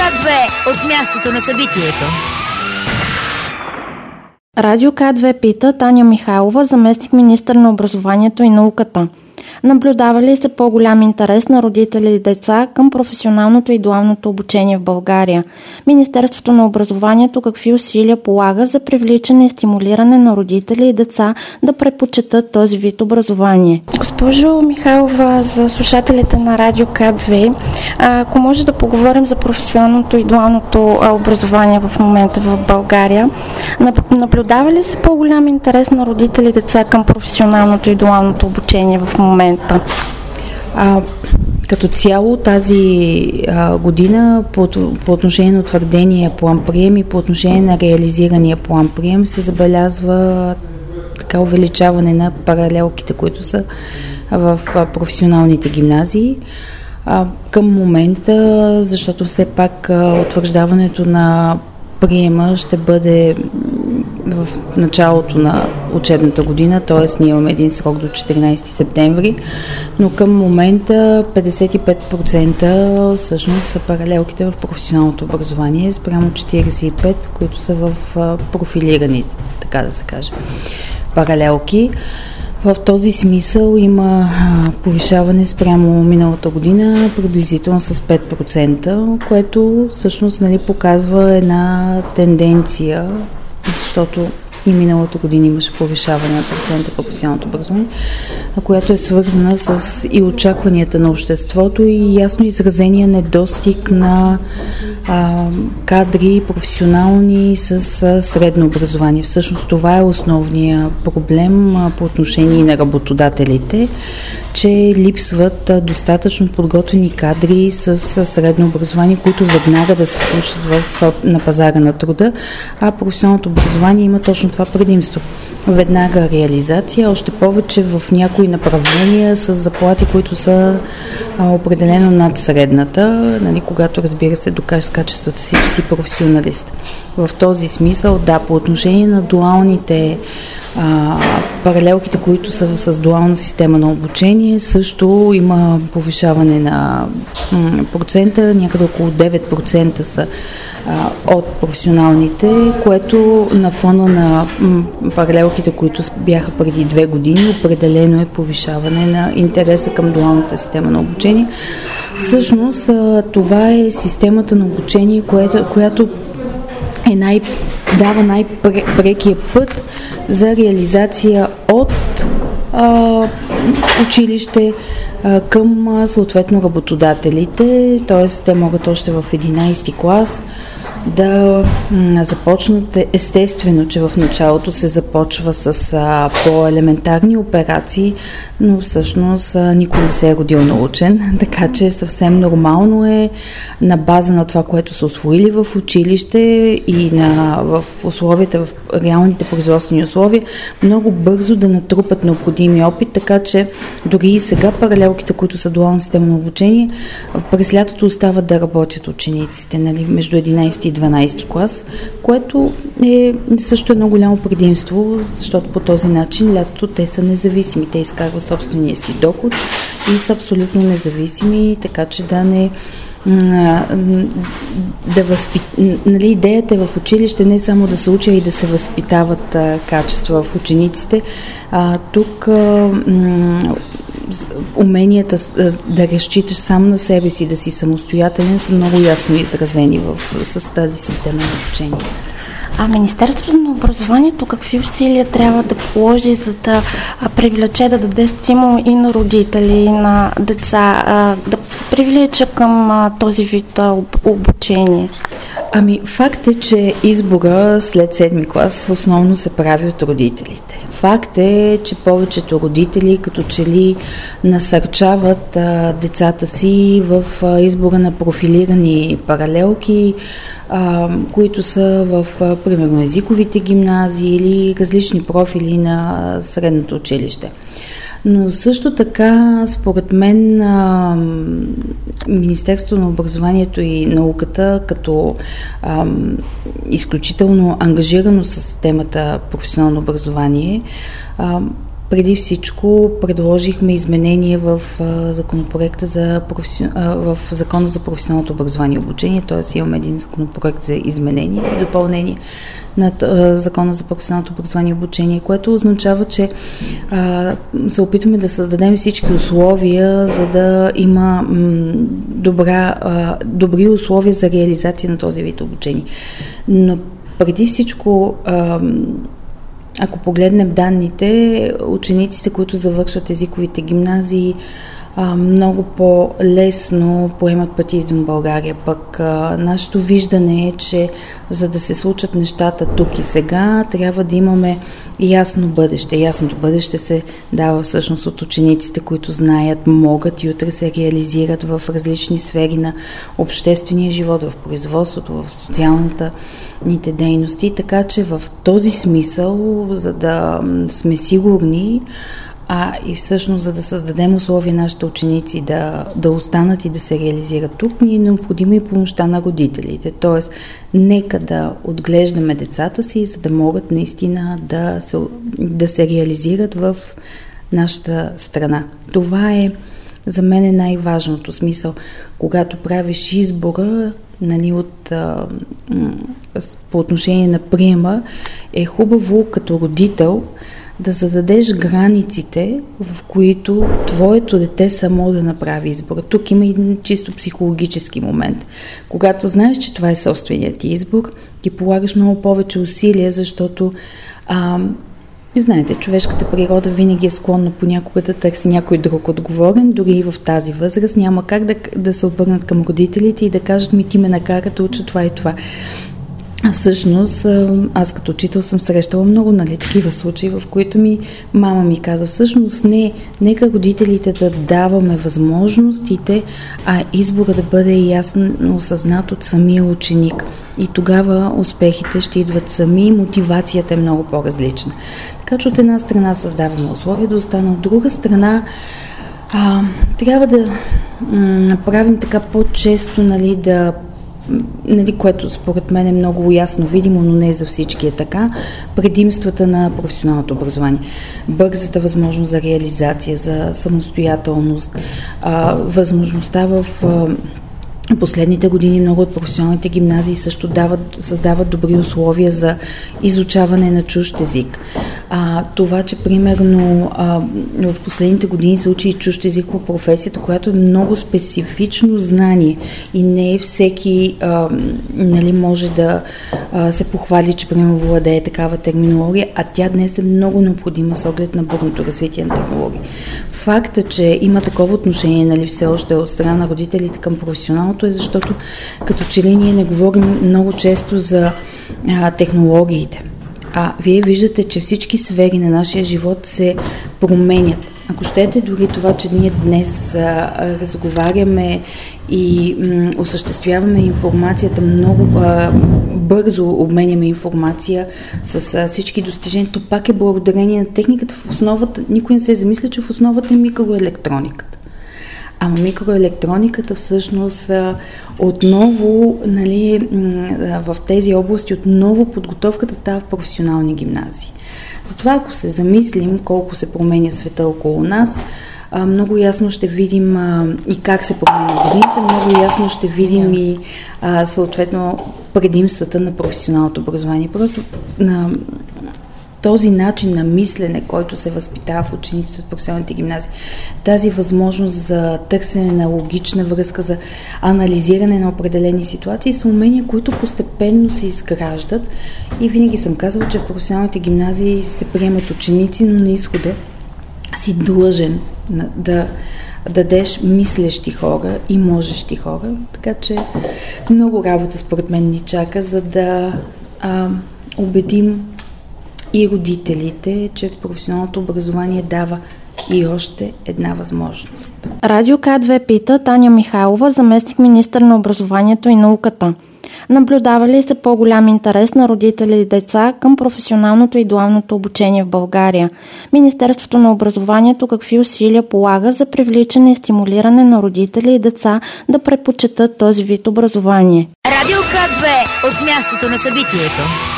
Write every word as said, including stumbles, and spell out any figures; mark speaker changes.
Speaker 1: К две от мястото на събитието.
Speaker 2: Радио К две пита Таня Михайлова, заместник-министър на образованието и науката. Наблюдава ли се по-голям интерес на родители и деца към професионалното и дуалното обучение в България? Министерството на образованието какви усилия полага за привличане и стимулиране на родители и деца да предпочитат този вид образование? Госпожо Михайлова, за слушателите на Радио К две, ако може да поговорим за професионалното и дуалното образование в момента в България, наблюдава ли се по-голям интерес на родители и деца към професионалното и дуалното обучение в момента?
Speaker 3: А, като цяло тази а, година по, по отношение на утвърдения план-прием и по отношение на реализирания план-прием се забелязва така увеличаване на паралелките, които са в а, професионалните гимназии. А, към момента, защото все пак а, утвърждаването на приема ще бъде в началото на учебната година, т.е. ние имаме един срок до четиринайсети септември, но към момента петдесет и пет процента всъщност са паралелките в професионалното образование, спрямо четирийсет и пет процента, които са в профилираните, така да се каже, паралелки. В този смисъл има повишаване спрямо миналата година приблизително с пет процента, което всъщност, нали, показва една тенденция, защото и миналата година имаше повишаване на процента по професионалното образование, която е свързана с и очакванията на обществото и ясно изразения недостиг на а, кадри професионални с а, средно образование. Всъщност това е основният проблем а, по отношение на работодателите, че липсват а, достатъчно подготвени кадри с а, средно образование, които веднага да се включат в, а, на пазара на труда, а професионалното образование има точно това предимство. Веднага реализация, още повече в някои направления с заплати, които са а, определено над средната, нали, когато, разбира се, докажеш с качествата си, че си професионалист. В този смисъл, да, по отношение на дуалните а, паралелките, които са с дуална система на обучение, също има повишаване на м, процента, някъде около девет процента са а, от професионалните, което на фона на м, паралелките, които бяха преди две години, определено е повишаване на интереса към дуалната система на обучение. Всъщност а, това е системата на обучение, което, която е най, дава най-прекия път за реализация от а, училище а, към а, съответно работодателите, т.е. те могат още в единайсети клас да м, започнат. Естествено, че в началото се започва с а, по-елементарни операции, но всъщност а, никой не се е родил научен, така че съвсем нормално е на база на това, което са усвоили в училище и на, в условията, в реалните производствени условия, много бързо да натрупат необходими опит, така че дори и сега паралелките, които са дуална система на обучение, през лятото остават да работят учениците, нали, между единайсети и дванайсети клас, което е също едно голямо предимство, защото по този начин лятото те са независими, те изкарват собствения си доход и са абсолютно независими, така че да не да възпит... нали, идеята е в училище не само да се учи, а и да се възпитават а, качества в учениците. А, тук а, м- уменията да разчиташ сам на себе си, да си самостоятелен, са много ясно изразени в, с тази система на обучение.
Speaker 2: А Министерството на образованието какви усилия трябва да положи, за да привлече, да даде стимул и на родители, и на деца, да привлече към този вид обучение?
Speaker 3: Ами, факт е, че избора след седми клас основно се прави от родителите. Факт е, че повечето родители като че ли насърчават а, децата си в а, избора на профилирани паралелки, а, които са в, а, примерно, езиковите гимназии или различни профили на средното училище. Но също така, според мен, Министерството на образованието и науката, като а, изключително ангажирано с темата професионално образование, а, преди всичко предложихме изменения в а, законопроекта за професи... а, в Закона за професионалното образование и обучение, т.е. имаме един законопроект за изменение и допълнение на а, Закона за професионалното образование и обучение, което означава, че а, се опитваме да създадем всички условия, за да има м, добра, а, добри условия за реализация на този вид обучение. Но преди всичко, а, ако погледнем данните, учениците, които завършват езиковите гимназии, много по-лесно поемат пътя извън България. Пък а, нашето виждане е, че за да се случат нещата тук и сега, трябва да имаме ясно бъдеще. Ясното бъдеще се дава всъщност от учениците, които знаят, могат и утре се реализират в различни сфери на обществения живот, в производството, в социалната ните дейности. Така че в този смисъл, за да сме сигурни, а и всъщност за да създадем условия нашите ученици да, да останат и да се реализират тук, ни е необходима и помощта на родителите. Тоест, нека да отглеждаме децата си, за да могат наистина да се, да се реализират в нашата страна. Това е за мен е най-важното смисъл. Когато правиш избора, нали, от, а, по отношение на приема, е хубаво като родител да зададеш границите, в които твоето дете само да направи избора. Тук има един чисто психологически момент. Когато знаеш, че това е собственият ти избор, ти полагаш много повече усилия, защото а, знаете, човешката природа винаги е склонна понякога да търси някой друг отговорен, дори и в тази възраст. Няма как да, да се обърнат към родителите и да кажат: ми ти ме накара да уча това и това. Всъщност, аз като учител съм срещала много, нали, такива случаи, в които ми мама ми каза: всъщност не, нека родителите да даваме възможностите, а избора да бъде ясно осъзнат от самия ученик. И тогава успехите ще идват сами, мотивацията е много по-различна. Така че от една страна създаваме условия да остана, от друга страна а, трябва да м- направим така по-често, нали, да Нали, което според мен е много ясно видимо, но не за всички е така, предимствата на професионалното образование. Бързата възможност за реализация, за самостоятелност, а, възможността в а, последните години много от професионалните гимназии също дават, създават добри условия за изучаване на чужд език. А, това, че примерно а, в последните години се учи и чужд език по професията, която е много специфично знание и не е всеки а, нали, може да а, се похвали, че примерно владее такава терминология, а тя днес е много необходима с оглед на бурното развитие на технологии. Факта, че има такова отношение, нали, все още от страна на родителите към професионалното, е защото като че ли ние не говорим много често за а, технологиите. А вие виждате, че всички сфери на нашия живот се променят. Ако щете, дори това, че ние днес а, разговаряме и м, осъществяваме информацията много а, бързо, обменяме информация с а, всички достижения, то пак е благодарение на техниката. В основата, никой не се замисля, че в основата е микроелектрониката. Ама микроелектрониката всъщност отново, нали, в тези области отново подготовката става в професионални гимназии. Затова, ако се замислим колко се променя света около нас, много ясно ще видим и как се променя годините, много ясно ще видим и съответно предимствата на професионалното образование. Просто на този начин на мислене, който се възпитава в учениците от професионалните гимназии, тази възможност за търсене на логична връзка, за анализиране на определени ситуации, са умения, които постепенно се изграждат. И винаги съм казвала, че в професионалните гимназии се приемат ученици, но на изхода си длъжен да дадеш мислещи хора и можещи хора. Така че много работа според мен ни чака, за да а, убедим и родителите, че професионалното образование дава и още една възможност.
Speaker 2: Радио К две пита Таня Михайлова, заместник министър на образованието и науката. Наблюдава ли се по-голям интерес на родители и деца към професионалното и дуалното обучение в България? Министерството на образованието какви усилия полага за привличане и стимулиране на родители и деца да предпочитат този вид образование?
Speaker 1: Радио К две от мястото на събитието.